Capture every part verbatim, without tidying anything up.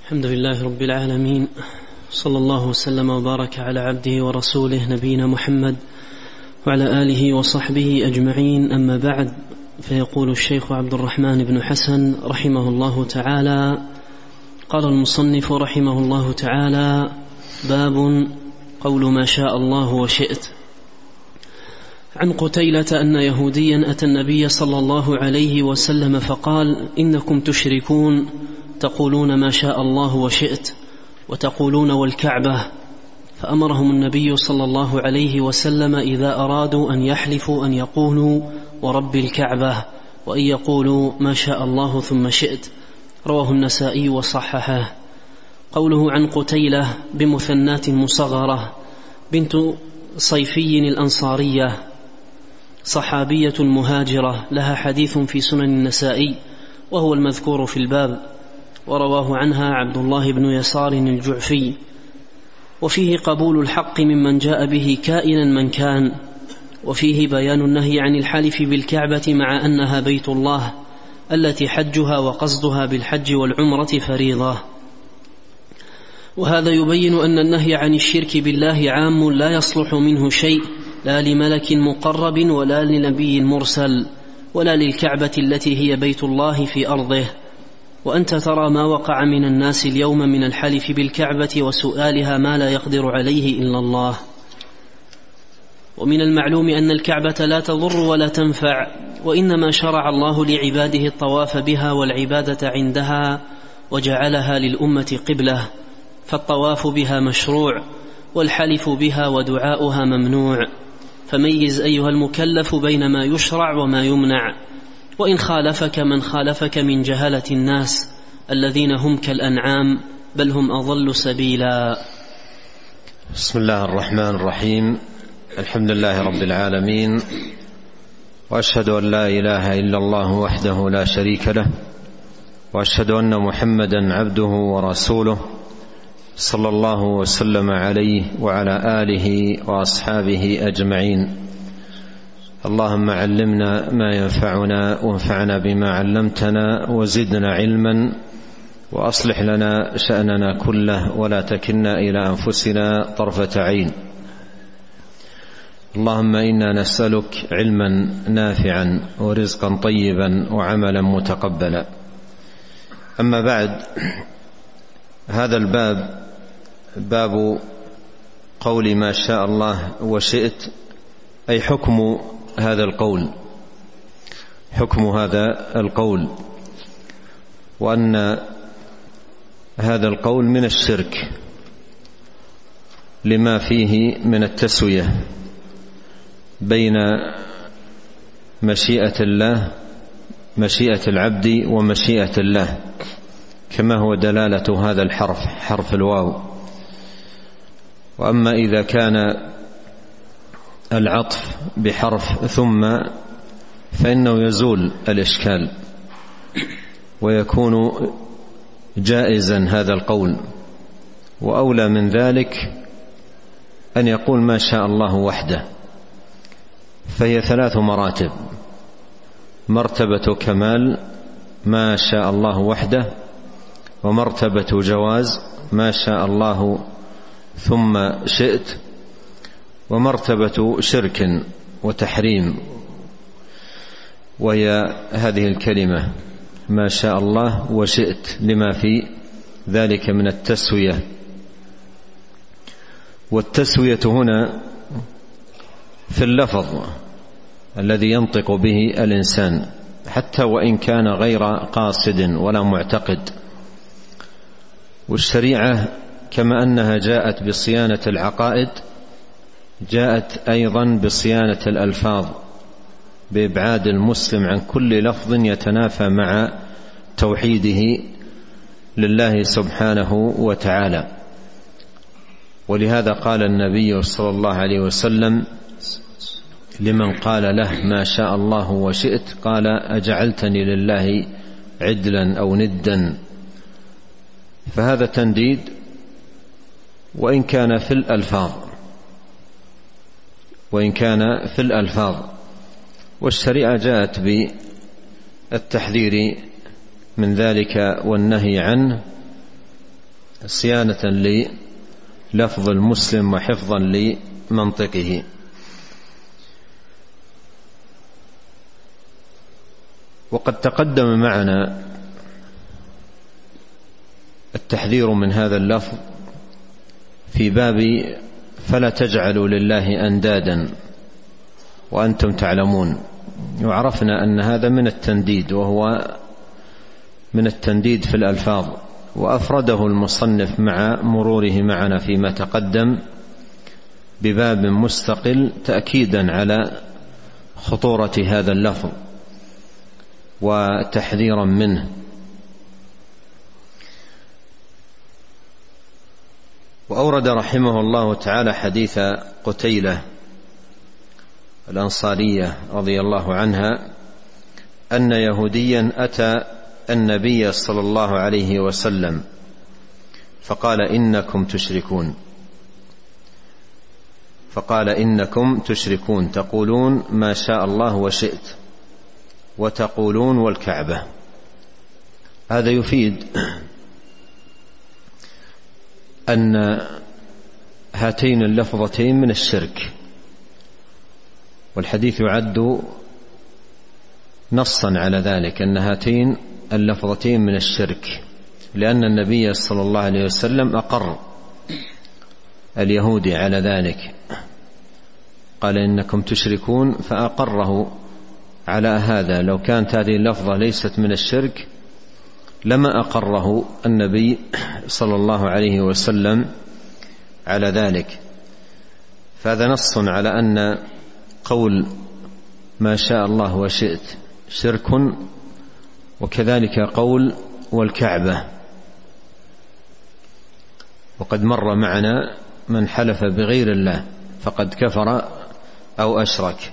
الحمد لله رب العالمين، صلى الله وسلم وبارك على عبده ورسوله نبينا محمد وعلى آله وصحبه أجمعين. أما بعد، فيقول الشيخ عبد الرحمن بن حسن رحمه الله تعالى: قال المصنف رحمه الله تعالى: باب قول ما شاء الله وشئت. عن قتيلة أن يهوديا أتى النبي صلى الله عليه وسلم فقال: إنكم تشركون، تقولون ما شاء الله وشئت، وتقولون والكعبة. فأمرهم النبي صلى الله عليه وسلم إذا أرادوا أن يحلفوا أن يقولوا ورب الكعبة، وإن يقولوا ما شاء الله ثم شئت. رواه النسائي وصححه. قوله عن قتيلة بمثنات مصغرة بنت صيفي الأنصارية، صحابية مهاجرة، لها حديث في سنن النسائي وهو المذكور في الباب، ورواه عنها عبد الله بن يسار الجعفي. وفيه قبول الحق ممن جاء به كائنا من كان، وفيه بيان النهي عن الحلف بالكعبة مع أنها بيت الله التي حجها وقصدها بالحج والعمرة فريضة. وهذا يبين أن النهي عن الشرك بالله عام لا يصلح منه شيء، لا لملك مقرب ولا لنبي مرسل ولا للكعبة التي هي بيت الله في أرضه. وأنت ترى ما وقع من الناس اليوم من الحلف بالكعبة وسؤالها ما لا يقدر عليه إلا الله. ومن المعلوم أن الكعبة لا تضر ولا تنفع، وإنما شرع الله لعباده الطواف بها والعبادة عندها، وجعلها للأمة قبلة، فالطواف بها مشروع، والحلف بها ودعاؤها ممنوع. فميز أيها المكلف بين ما يشرع وما يمنع، وإن خالفك من خالفك من جهلة الناس الذين هم كالأنعام بل هم أضل سبيلا. بسم الله الرحمن الرحيم. الحمد لله رب العالمين، وأشهد أن لا إله إلا الله وحده لا شريك له، وأشهد أن محمدا عبده ورسوله صلى الله وسلم عليه وعلى آله وأصحابه أجمعين. اللهم علمنا ما ينفعنا، وانفعنا بما علمتنا، وزدنا علما، وأصلح لنا شأننا كله، ولا تكلنا إلى أنفسنا طرفة عين. اللهم إنا نسألك علما نافعا ورزقا طيبا وعملا متقبلا. أما بعد، هذا الباب باب قول ما شاء الله وشئت، أي حكم هذا القول، حكم هذا القول، وأن هذا القول من الشرك لما فيه من التسوية بين مشيئة الله مشيئة العبد ومشيئة الله، كما هو دلالة هذا الحرف، حرف الواو. وأما إذا كان العطف بحرف ثم فإنه يزول الإشكال ويكون جائزا هذا القول. وأولى من ذلك أن يقول ما شاء الله وحده، فهي ثلاث مراتب: مرتبة كمال ما شاء الله وحده، ومرتبة جواز ما شاء الله ثم شئت، ومرتبة شرك وتحريم، وهي هذه الكلمة ما شاء الله وشئت، لما في ذلك من التسوية. والتسوية هنا في اللفظ الذي ينطق به الإنسان، حتى وإن كان غير قاصد ولا معتقد. والشريعة كما أنها جاءت بصيانة العقائد، جاءت أيضا بصيانة الألفاظ، بإبعاد المسلم عن كل لفظ يتنافى مع توحيده لله سبحانه وتعالى. ولهذا قال النبي صلى الله عليه وسلم لمن قال له ما شاء الله وشئت، قال: أجعلتني لله عدلا أو ندا. فهذا تنديد وإن كان في الألفاظ وإن كان في الألفاظ والشريعة جاءت بالتحذير من ذلك والنهي عنه، صيانة للفظ المسلم وحفظا لمنطقه. وقد تقدم معنا التحذير من هذا اللفظ في باب فلا تجعلوا لله أندادا وأنتم تعلمون، وعرفنا أن هذا من التنديد، وهو من التنديد في الألفاظ، وأفرده المصنف مع مروره معنا فيما تقدم بباب مستقل تأكيدا على خطورة هذا اللفظ وتحذيرا منه. وأورد رحمه الله تعالى حديث قتيلة الأنصارية رضي الله عنها أن يهوديا أتى النبي صلى الله عليه وسلم فقال إنكم تشركون فقال إنكم تشركون تقولون ما شاء الله وشئت وتقولون والكعبة. هذا يفيد أن هاتين اللفظتين من الشرك، والحديث يعد نصا على ذلك أن هاتين اللفظتين من الشرك، لأن النبي صلى الله عليه وسلم أقر اليهودي على ذلك، قال إنكم تشركون فأقره على هذا. لو كانت هذه اللفظة ليست من الشرك لما أقره النبي صلى الله عليه وسلم على ذلك. فهذا نص على أن قول ما شاء الله وشئت شرك، وكذلك قول والكعبة. وقد مر معنا من حلف بغير الله فقد كفر أو أشرك.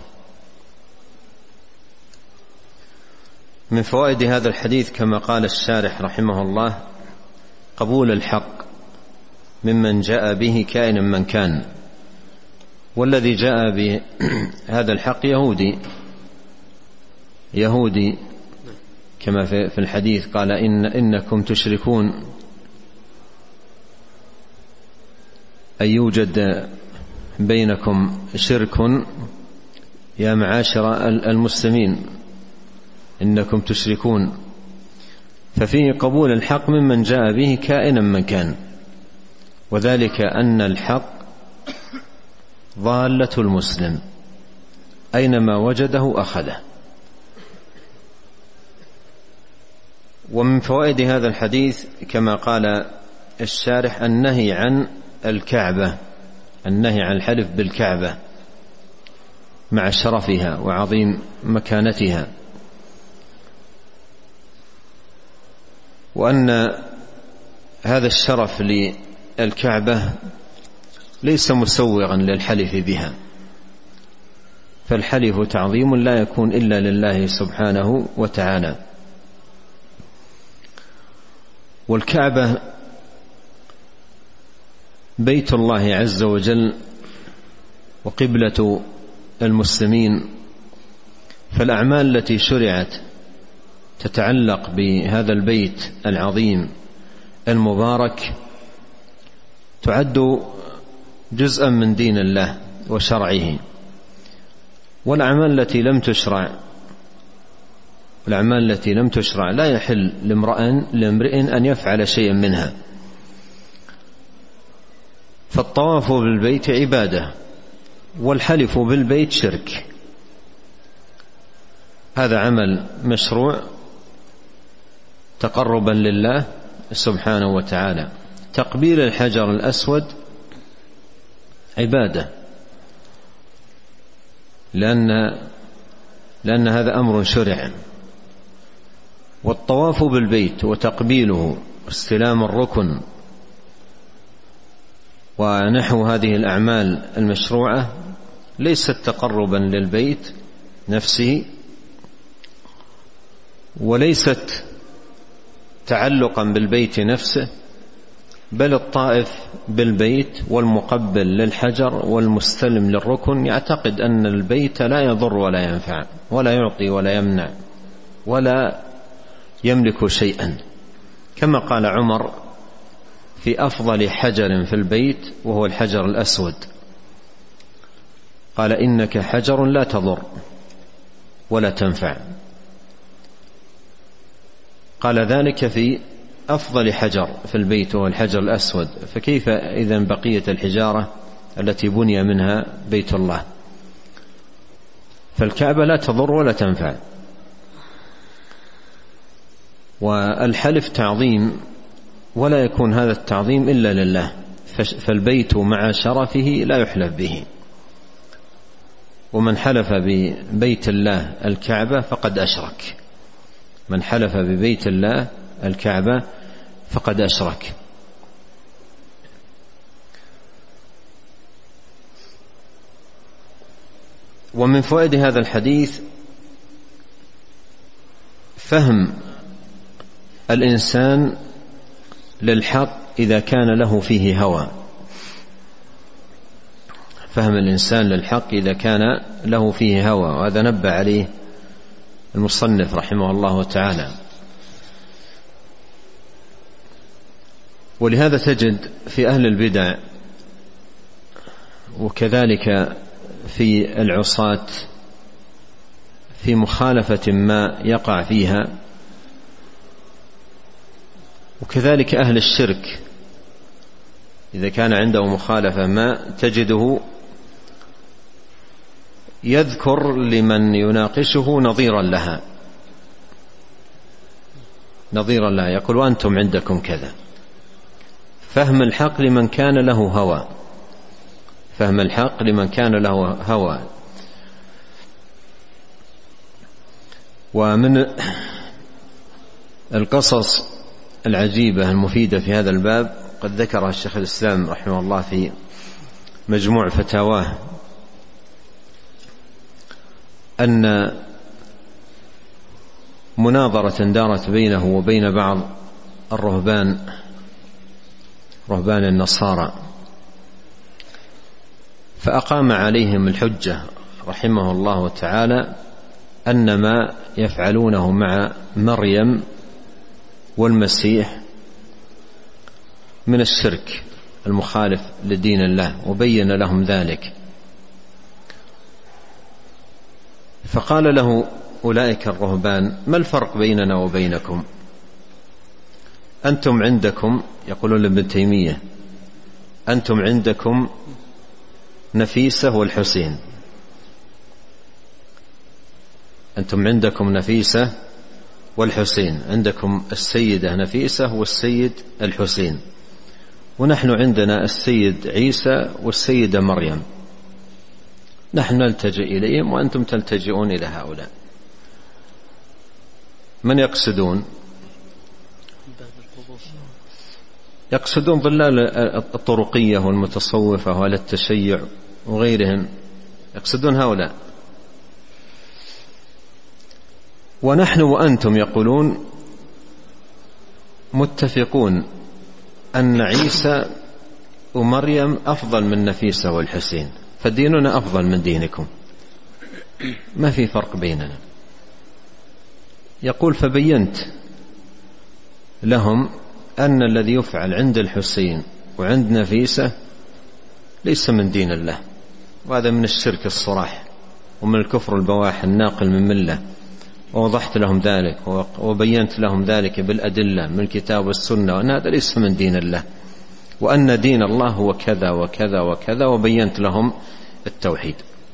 من فوائد هذا الحديث كما قال الشارح رحمه الله قبول الحق ممن جاء به كائنا من كان، والذي جاء بهذا الحق يهودي يهودي كما في الحديث قال إن إنكم تشركون، أي يوجد بينكم شرك يا معاشر المسلمين إنكم تشركون. ففيه قبول الحق ممن جاء به كائنا من كان، وذلك أن الحق ضالة المسلم أينما وجده أخذه. ومن فوائد هذا الحديث كما قال الشارح النهي عن الكعبة، النهي عن الحلف بالكعبة مع شرفها وعظيم مكانتها، وأن هذا الشرف للكعبة ليس مسوغا للحلف بها، فالحلف تعظيم لا يكون إلا لله سبحانه وتعالى. والكعبة بيت الله عز وجل وقبلة المسلمين، فالأعمال التي شرعت تتعلق بهذا البيت العظيم المبارك تعد جزءا من دين الله وشرعه. والأعمال التي لم تشرع الأعمال التي لم تشرع لا يحل لامرئ أن يفعل شيئا منها. فالطواف بالبيت عبادة، والحلف بالبيت شرك. هذا عمل مشروع تقربا لله سبحانه وتعالى. تقبيل الحجر الأسود عبادة، لأن لأن هذا أمر شرع. والطواف بالبيت وتقبيله واستلام الركن ونحو هذه الأعمال المشروعة ليست تقربا للبيت نفسه، وليست تعلقا بالبيت نفسه، بل الطائف بالبيت والمقبل للحجر والمستلم للركن يعتقد أن البيت لا يضر ولا ينفع ولا يعطي ولا يمنع ولا يملك شيئا، كما قال عمر في أفضل حجر في البيت وهو الحجر الأسود. قال إنك حجر لا تضر ولا تنفع. قال ذلك في أفضل حجر في البيت وهو الحجر الأسود، فكيف إذن بقية الحجارة التي بني منها بيت الله؟ فالكعبة لا تضر ولا تنفع. والحلف تعظيم، ولا يكون هذا التعظيم إلا لله، فالبيت مع شرفه لا يحلف به. ومن حلف ببيت الله الكعبة فقد أشرك، من حلف ببيت الله الكعبة فقد أشرك. ومن فوائد هذا الحديث فهم الإنسان للحق إذا كان له فيه هوى، فهم الإنسان للحق إذا كان له فيه هوى، وهذا نبه عليه المصنف رحمه الله تعالى. ولهذا تجد في أهل البدع وكذلك في العصاة في مخالفة ما يقع فيها، وكذلك أهل الشرك إذا كان عنده مخالفة ما تجده يذكر لمن يناقشه نظيرا لها، نظيرا لها، يقول وأنتم عندكم كذا. فهم الحق لمن كان له هوى، فهم الحق لمن كان له هوى. ومن القصص العجيبة المفيدة في هذا الباب قد ذكرها الشيخ الإسلام رحمه الله في مجموع فتاواه، أن مناظرة دارت بينه وبين بعض الرهبان، رهبان النصارى، فأقام عليهم الحجة رحمه الله تعالى أن ما يفعلونه مع مريم والمسيح من الشرك المخالف لدين الله، وبين لهم ذلك. فقال له أولئك الرهبان ما الفرق بيننا وبينكم؟ أنتم عندكم، يقولون لابن تيمية، أنتم عندكم نفيسة والحسين، أنتم عندكم نفيسة والحسين، عندكم السيدة نفيسة والسيد الحسين، ونحن عندنا السيد عيسى والسيدة مريم، نحن نلتجئ إليهم وأنتم تلتجئون إلى هؤلاء. من يقصدون؟ يقصدون ضلال الطرقية والمتصوفة وعلى التشيع وغيرهم، يقصدون هؤلاء. ونحن وأنتم يقولون متفقون أن عيسى ومريم أفضل من نفيسة والحسين، فديننا أفضل من دينكم، ما في فرق بيننا. يقول فبينت لهم أن الذي يفعل عند الحسين وعند نفيسة ليس من دين الله، وهذا من الشرك الصراح ومن الكفر البواح الناقل من ملة. ووضحت لهم ذلك وبينت لهم ذلك بالأدلة من الكتاب والسنة، وأن هذا ليس من دين الله، وأن دين الله هو كذا وكذا وكذا، وبينت لهم التوحيد.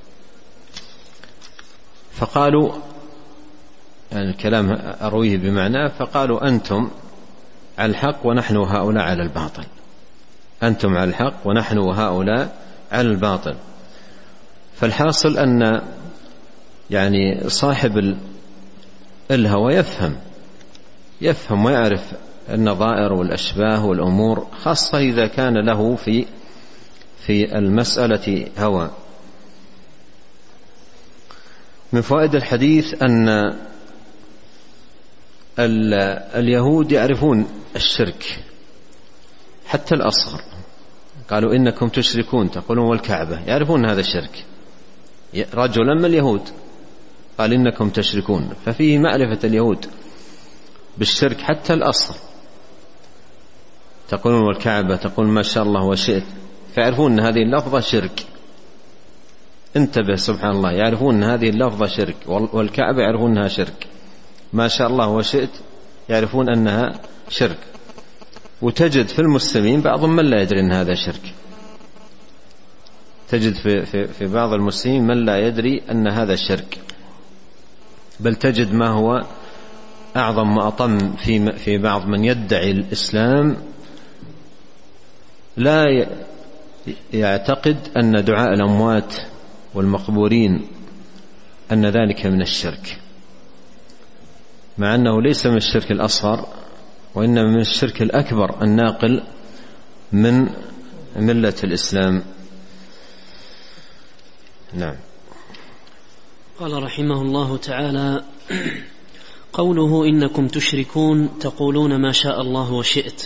فقالوا، يعني الكلام أرويه بمعناه، فقالوا أنتم على الحق ونحن وهؤلاء على الباطل، أنتم على الحق ونحن وهؤلاء على الباطل. فالحاصل أن يعني صاحب الهوى يفهم يفهم ويعرف النظائر والأشباه والأمور، خاصة إذا كان له في في المسألة هوى. من فوائد الحديث أن اليهود يعرفون الشرك حتى الأصغر، قالوا إنكم تشركون تقولون والكعبة، يعرفون هذا الشرك. رجلا من اليهود قال إنكم تشركون، ففيه معرفة اليهود بالشرك حتى الأصغر. تقولون والكعبة تقول ما شاء الله وشئت، فيعرفون أن هذه اللفظة شرك. انتبه سبحان الله، يعرفون أن هذه اللفظة شرك، والكعبة يعرفون أنها شرك، ما شاء الله وشئت يعرفون أنها شرك. وتجد في المسلمين بعضهم من لا يدري أن هذا شرك، تجد في, في, في بعض المسلمين من لا يدري أن هذا شرك، بل تجد ما هو أعظم وأطم في, في بعض من يدعي الإسلام لا يعتقد أن دعاء الأموات والمقبورين أن ذلك من الشرك، مع أنه ليس من الشرك الأصغر وإنما من الشرك الأكبر الناقل من ملة الإسلام. نعم. قال رحمه الله تعالى: قوله إنكم تشركون تقولون ما شاء الله وشئت.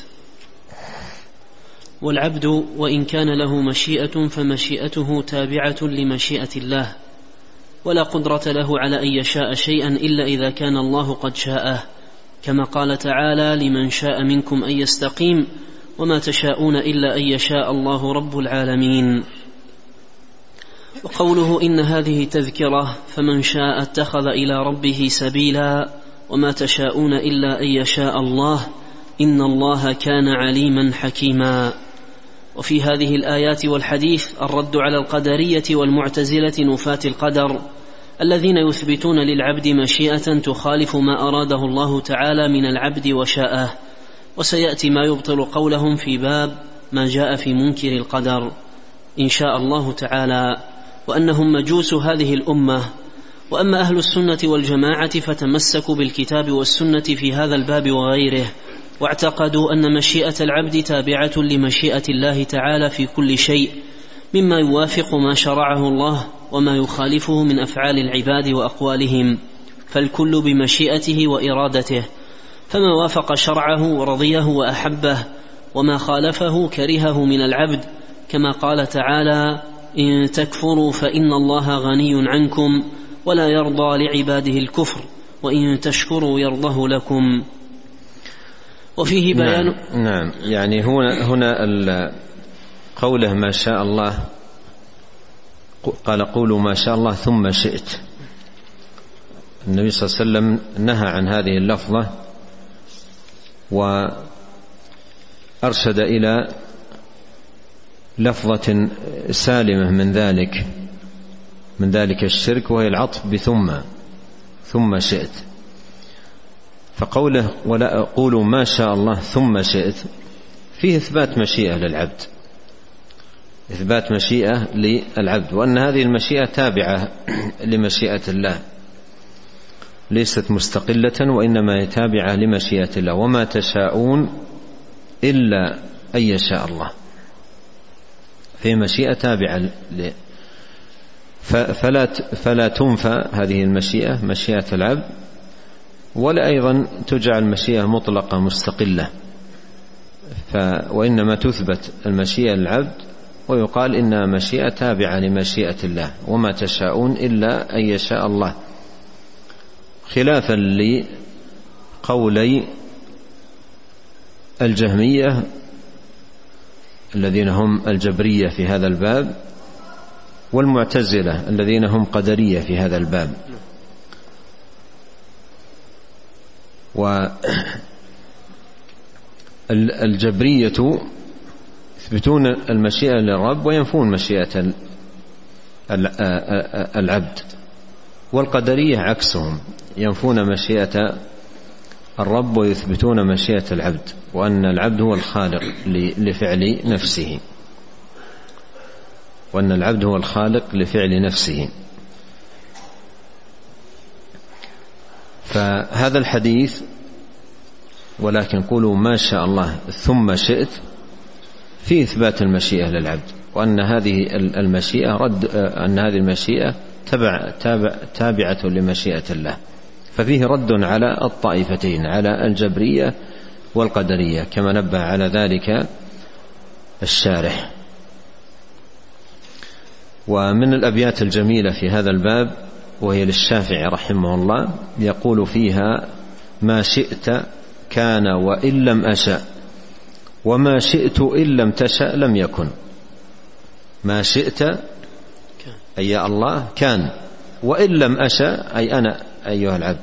والعبد وإن كان له مشيئة فمشيئته تابعة لمشيئة الله، ولا قدرة له على أن يشاء شيئا إلا إذا كان الله قد شاءه، كما قال تعالى: لمن شاء منكم أن يستقيم وما تشاءون إلا أن يشاء الله رب العالمين. وقوله إن هذه تذكرة فمن شاء اتخذ إلى ربه سبيلا وما تشاءون إلا أن يشاء الله إن الله كان عليما حكيما. وفي هذه الآيات والحديث الرد على القدرية والمعتزلة نفاة القدر الذين يثبتون للعبد مشيئة تخالف ما أراده الله تعالى من العبد وشاءه، وسيأتي ما يبطل قولهم في باب ما جاء في منكر القدر إن شاء الله تعالى، وأنهم مجوس هذه الأمة. وأما أهل السنة والجماعة فتمسكوا بالكتاب والسنة في هذا الباب وغيره، واعتقدوا أن مشيئة العبد تابعة لمشيئة الله تعالى في كل شيء مما يوافق ما شرعه الله وما يخالفه من أفعال العباد وأقوالهم، فالكل بمشيئته وإرادته، فما وافق شرعه ورضيه وأحبه، وما خالفه كرهه من العبد، كما قال تعالى: إن تكفروا فإن الله غني عنكم ولا يرضى لعباده الكفر وإن تشكروا يرضه لكم. وفيه بيان. نعم, نعم يعني هنا هنا قوله ما شاء الله، قال قولوا ما شاء الله ثم شئت. النبي صلى الله عليه وسلم نهى عن هذه اللفظة وأرشد إلى لفظة سالمة من ذلك من ذلك الشرك، وهي العطف بثم ثم شئت. فقوله ولا قولوا ما شاء الله ثم شئت فيه إثبات مشيئة للعبد، إثبات مشيئة للعبد، وأن هذه المشيئة تابعة لمشيئة الله، ليست مستقلة وإنما هي تابعة لمشيئة الله. وما تشاءون إلا أن يشاء الله، في مشيئة تابعة ل... فلا فلا تنفى هذه المشيئة مشيئة العبد، ولا أيضا تجعل مشيئة مطلقة مستقلة، ف... وإنما تثبت المشيئة للعبد ويقال إنها مشيئة تابعة لمشيئة الله. وما تشاءون إلا أن يشاء الله، خلافا لقولي الجهمية الذين هم الجبرية في هذا الباب، والمعتزلة الذين هم قدرية في هذا الباب. والجبرية يثبتون المشيئة للرب وينفون مشيئة العبد، والقدرية عكسهم، ينفون مشيئة الرب ويثبتون مشيئة العبد، وأن العبد هو الخالق لفعل نفسه وأن العبد هو الخالق لفعل نفسه. فهذا الحديث ولكن قولوا ما شاء الله ثم شئت في إثبات المشيئة للعبد، وأن هذه المشيئة رد أن هذه المشيئة تبع تابع تابعة لمشيئة الله، ففيه رد على الطائفتين، على الجبرية والقدرية، كما نبه على ذلك الشارح. ومن الأبيات الجميلة في هذا الباب وهي للشافعي رحمه الله، يقول فيها: ما شئت كان وإن لم أشأ وما شئت إن لم تشأ لم يكن. ما شئت أي يا الله كان، وإن لم أشأ أي أنا أيها العبد.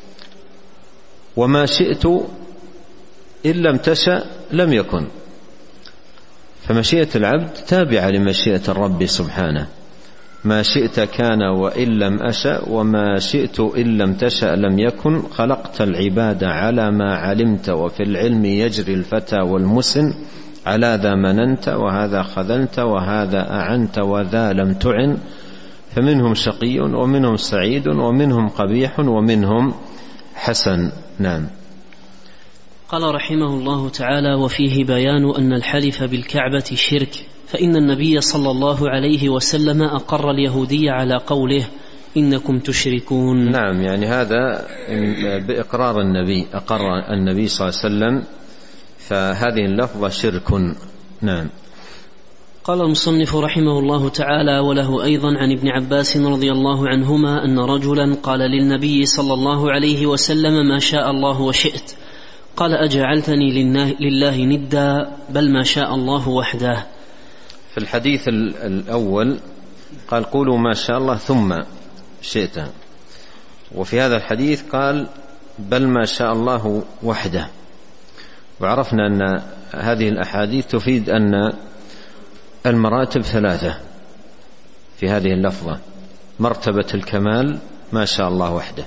وما شئت إن لم تشأ لم يكن، فمشيئة العبد تابعة لمشيئة الرب سبحانه. ما شئت كان وإن لم أشأ، وما شئت إن لم تشأ لم يكن. خلقت العباد على ما علمت، وفي العلم يجري الفتى والمسن. على ذا مننت وهذا خذلت، وهذا أعنت وذا لم تعن. فمنهم شقي ومنهم سعيد ومنهم قبيح ومنهم حسن. نعم. قال رحمه الله تعالى: وفيه بيان أن الحلف بالكعبة شرك، فإن النبي صلى الله عليه وسلم أقر اليهودية على قوله إنكم تشركون. نعم، يعني هذا بإقرار النبي، أقر النبي صلى الله عليه وسلم، فهذه اللفظة شرك. نعم. قال المصنف رحمه الله تعالى: وله أيضا عن ابن عباس رضي الله عنهما أن رجلا قال للنبي صلى الله عليه وسلم: ما شاء الله وشئت. قال: أجعلتني لله ندا؟ بل ما شاء الله وحده. في الحديث الأول قال: قولوا ما شاء الله ثم شئت. وفي هذا الحديث قال: بل ما شاء الله وحده. وعرفنا أن هذه الأحاديث تفيد أن المراتب ثلاثة في هذه اللفظة: مرتبة الكمال ما شاء الله وحده،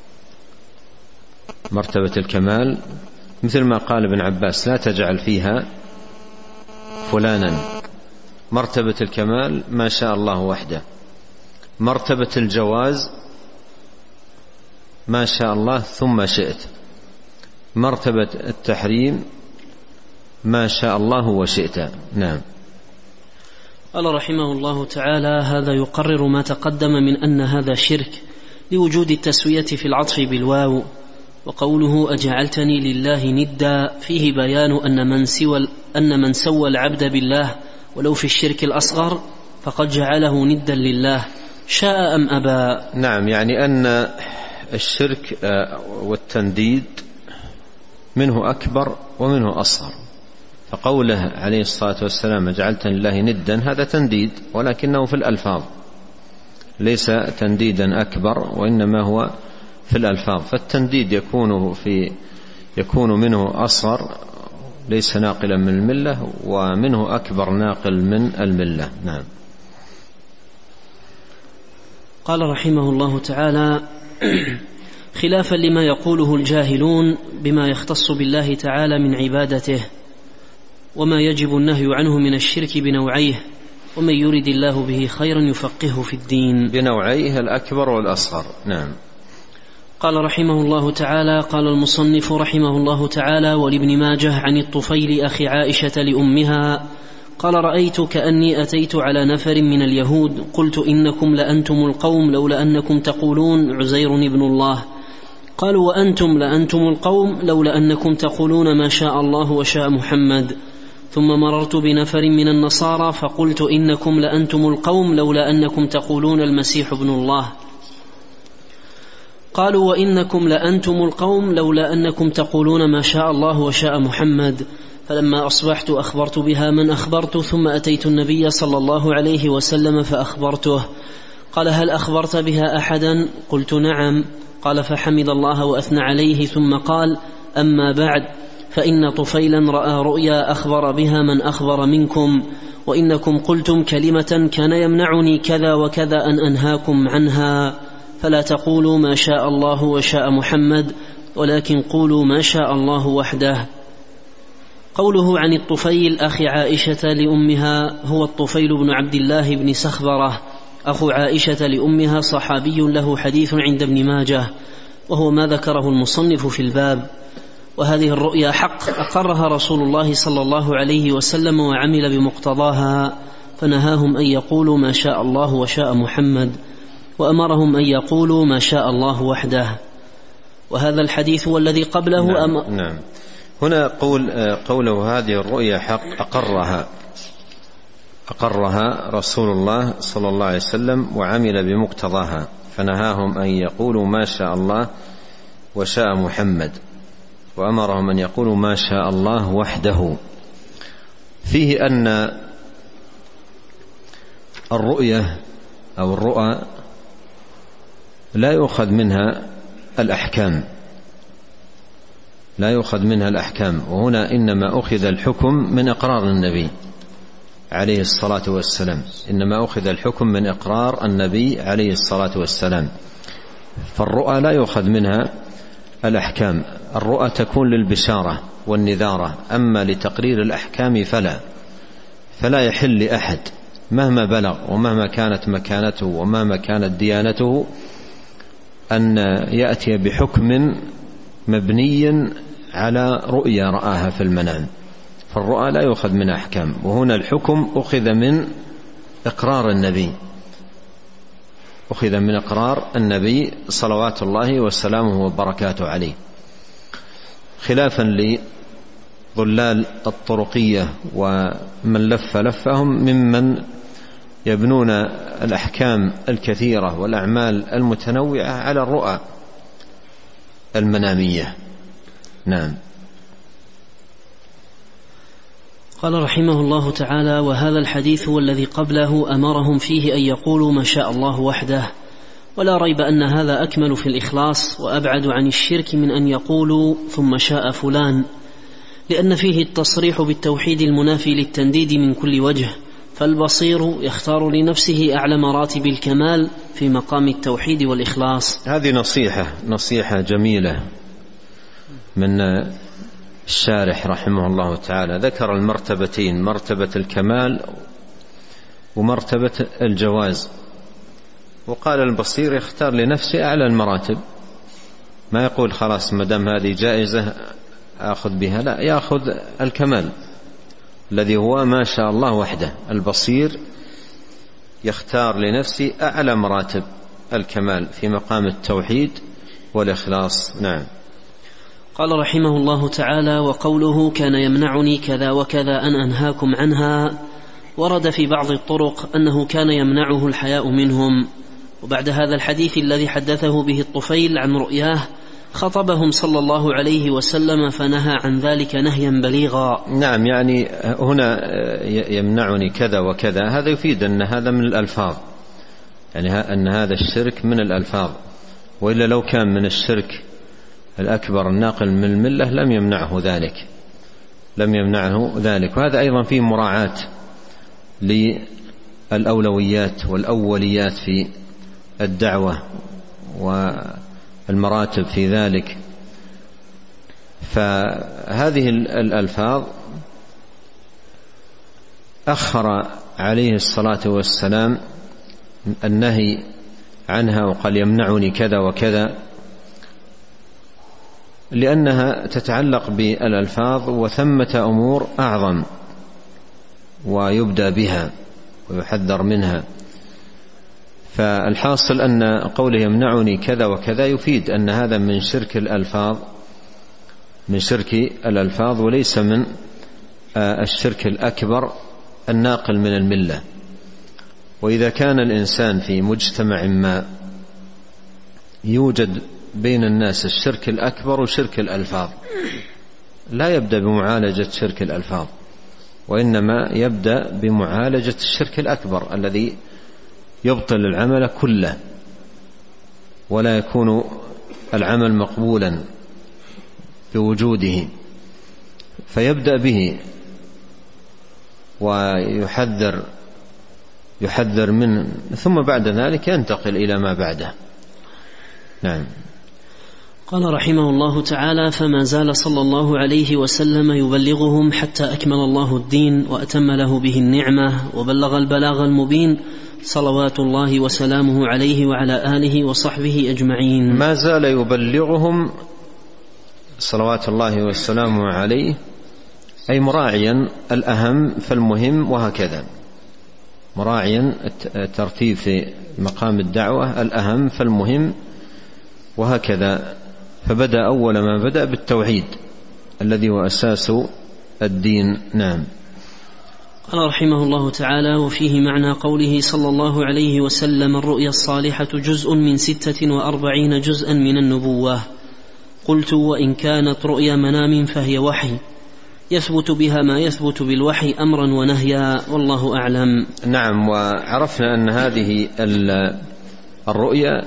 مرتبة الكمال مثل ما قال ابن عباس: لا تجعل فيها فلانا. مرتبة الكمال ما شاء الله وحده. مرتبة الجواز ما شاء الله ثم شئت. مرتبة التحريم ما شاء الله وشئت. نعم. قال رحمه الله تعالى: هذا يقرر ما تقدم من أن هذا شرك لوجود التسوية في العطف بالواو. وقوله أجعلتني لله ندا فيه بيان أن من سوى أن من سوى العبد بالله ولو في الشرك الأصغر فقد جعله ندا لله شاء أم أبى. نعم، يعني أن الشرك والتنديد منه أكبر ومنه أصغر. فقوله عليه الصلاة والسلام: أجعلتني لله ندا، هذا تنديد ولكنه في الألفاظ، ليس تنديدا أكبر، وإنما هو في الألفاظ. فالتنديد يكون في يكون منه أصغر ليس ناقلا من الملة، ومنه أكبر ناقل من الملة. نعم. قال رحمه الله تعالى: خلافا لما يقوله الجاهلون بما يختص بالله تعالى من عبادته، وما يجب النهي عنه من الشرك بنوعيه، ومن يرد الله به خيرا يفقهه في الدين. بنوعيه الأكبر والأصغر. نعم. قال رحمه الله تعالى: قال المصنف رحمه الله تعالى: ولابن ماجه عن الطفيل أخي عائشة لأمها قال: رأيت كأني أتيت على نفر من اليهود قلت: إنكم لأنتم القوم لولا أنكم تقولون عزير ابن الله. قالوا: وأنتم لأنتم القوم لولا أنكم تقولون ما شاء الله وشاء محمد. ثم مررت بنفر من النصارى فقلت: إنكم لأنتم القوم لولا أنكم تقولون المسيح ابن الله. قالوا: وإنكم لأنتم القوم لولا أنكم تقولون ما شاء الله وشاء محمد. فلما أصبحت أخبرت بها من أخبرت، ثم أتيت النبي صلى الله عليه وسلم فأخبرته. قال: هل أخبرت بها أحدا؟ قلت: نعم. قال: فحمد الله وأثنى عليه، ثم قال: أما بعد، فإن طفيلا رأى رؤيا أخبر بها من أخبر منكم، وإنكم قلتم كلمة كان يمنعني كذا وكذا أن أنهاكم عنها، فلا تقولوا ما شاء الله وشاء محمد، ولكن قولوا ما شاء الله وحده. قوله عن الطفيل أخي عائشة لأمها هو الطفيل بن عبد الله بن سخبرة أخو عائشة لأمها، صحابي له حديث عند ابن ماجه، وهو ما ذكره المصنف في الباب. وهذه الرؤيا حق أقرها رسول الله صلى الله عليه وسلم وعمل بمقتضاها، فنهاهم أن يقولوا ما شاء الله وشاء محمد، وأمرهم أن يقولوا ما شاء الله وحده. وهذا الحديث والذي قبله نعم, أم... نعم. هنا قول قوله هذه الرؤيا حق أقرها أقرها رسول الله صلى الله عليه وسلم وعمل بمقتضاها، فنهاهم أن يقولوا ما شاء الله وشاء محمد، وأمرهم أن يقولوا ما شاء الله وحده. فيه أن الرؤية أو الرؤى لا يؤخذ منها الأحكام لا يؤخذ منها الأحكام وهنا إنما أخذ الحكم من إقرار النبي عليه الصلاة والسلام إنما أخذ الحكم من إقرار النبي عليه الصلاة والسلام. فالرؤى لا يؤخذ منها الأحكام، الرؤى تكون للبشارة والنذارة، أما لتقرير الأحكام فلا فلا يحل لأحد مهما بلغ ومهما كانت مكانته ومهما كانت ديانته أن يأتي بحكم مبني على رؤيا رآها في المنام، فالرؤى لا يؤخذ من أحكام. وهنا الحكم أخذ من إقرار النبي أخذ من إقرار النبي صلوات الله وسلامه وبركاته عليه، خلافا لضلال الطرقية ومن لف لفهم ممن يبنون الأحكام الكثيرة والأعمال المتنوعة على الرؤى المنامية. نعم. قال رحمه الله تعالى: وهذا الحديث والذي قبله أمرهم فيه أن يقولوا ما شاء الله وحده، ولا ريب أن هذا أكمل في الإخلاص وأبعد عن الشرك من أن يقولوا ثم شاء فلان، لأن فيه التصريح بالتوحيد المنافي للتنديد من كل وجه، فالبصير يختار لنفسه أعلى مراتب الكمال في مقام التوحيد والإخلاص. هذه نصيحة نصيحة جميلة من الشارح رحمه الله تعالى، ذكر المرتبتين، مرتبة الكمال ومرتبة الجواز، وقال البصير يختار لنفسه أعلى المراتب، ما يقول خلاص مدام هذه جائزة أخذ بها، لا، يأخذ الكمال الذي هو ما شاء الله وحده. البصير يختار لنفسه أعلى مراتب الكمال في مقام التوحيد والإخلاص. نعم. قال رحمه الله تعالى: وقوله كان يمنعني كذا وكذا أن أنهاكم عنها، ورد في بعض الطرق أنه كان يمنعه الحياء منهم. وبعد هذا الحديث الذي حدثه به الطفيل عن رؤياه خطبهم صلى الله عليه وسلم فنهى عن ذلك نهيا بليغا. نعم، يعني هنا يمنعني كذا وكذا، هذا يفيد أن هذا من الألفاظ، يعني أن هذا الشرك من الألفاظ، وإلا لو كان من الشرك الأكبر الناقل من الملة لم يمنعه ذلك لم يمنعه ذلك. وهذا أيضا فيه مراعاة للأولويات والأوليات في الدعوة والمراتب في ذلك. فهذه الألفاظ أخر عليه الصلاة والسلام النهي عنها وقال يمنعني كذا وكذا، لأنها تتعلق بالألفاظ، وثمة أمور أعظم ويبدأ بها ويحذر منها. فالحاصل أن قوله يمنعني كذا وكذا يفيد أن هذا من شرك الألفاظ من شرك الألفاظ وليس من الشرك الأكبر الناقل من الملة. وإذا كان الإنسان في مجتمع ما يوجد بين الناس الشرك الأكبر وشرك الألفاظ، لا يبدأ بمعالجة شرك الألفاظ، وإنما يبدأ بمعالجة الشرك الأكبر الذي يبطل العمل كله ولا يكون العمل مقبولا بوجوده، فيبدأ به ويحذر يحذر منه، ثم بعد ذلك ينتقل إلى ما بعده. نعم. قال رحمه الله تعالى: فما زال صلى الله عليه وسلم يبلغهم حتى أكمل الله الدين وأتم له به النعمة وبلغ البلاغ المبين، صلوات الله وسلامه عليه وعلى آله وصحبه أجمعين. ما زال يبلغهم صلوات الله وسلامه عليه، أي مراعيا الأهم فالمهم، وهكذا مراعيا الترتيب في مقام الدعوة، الأهم فالمهم، وهكذا. فبدأ أول ما بدأ بالتوحيد الذي هو أساس الدين. نعم. قال رحمه الله تعالى: وفيه معنى قوله صلى الله عليه وسلم: الرؤيا الصالحة جزء من ستة وأربعين جزءا من النبوة. قلت: وإن كانت رؤيا منام فهي وحي، يثبت بها ما يثبت بالوحي أمرا ونهيا، والله أعلم. نعم. وعرفنا أن هذه الرؤيا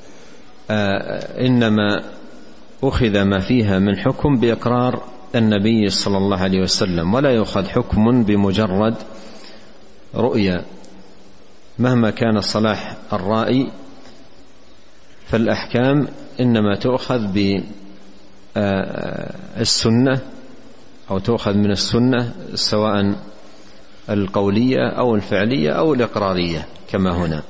إنما أخذ ما فيها من حكم بإقرار النبي صلى الله عليه وسلم، ولا يؤخذ حكم بمجرد رؤيا مهما كان صلاح الرائي، فالأحكام إنما تؤخذ بالسنة أو تؤخذ من السنة، سواء القولية أو الفعلية أو الإقرارية كما هنا.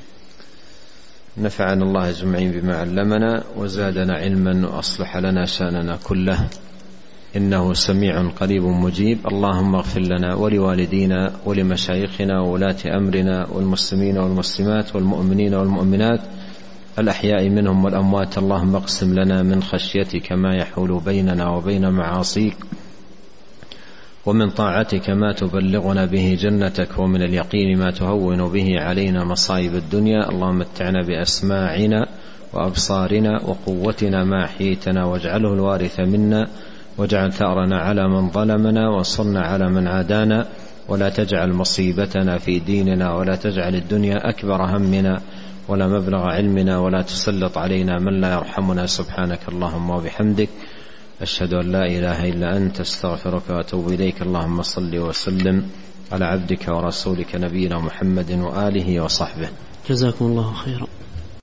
نفعنا الله أجمعين بما علمنا وزادنا علما وأصلح لنا شأننا كله، إنه سميع قريب مجيب. اللهم اغفر لنا ولوالدينا ولمشايخنا وولاة أمرنا والمسلمين والمسلمات والمؤمنين والمؤمنات الأحياء منهم والأموات. اللهم اقسم لنا من خشيتك ما يحول بيننا وبين معاصيك، ومن طاعتك ما تبلغنا به جنتك، ومن اليقين ما تهون به علينا مصائب الدنيا. اللهم متعنا بأسماعنا وأبصارنا وقوتنا ما أحييتنا، واجعله الوارث منا، واجعل ثأرنا على من ظلمنا، وانصرنا على من عادانا، ولا تجعل مصيبتنا في ديننا، ولا تجعل الدنيا أكبر همنا ولا مبلغ علمنا، ولا تسلط علينا من لا يرحمنا. سبحانك اللهم وبحمدك، أشهد أن لا إله إلا أنت، استغفرك وأتوب إليك. اللهم صل وسلم على عبدك ورسولك نبينا محمد وآله وصحبه. جزاكم الله خيرا.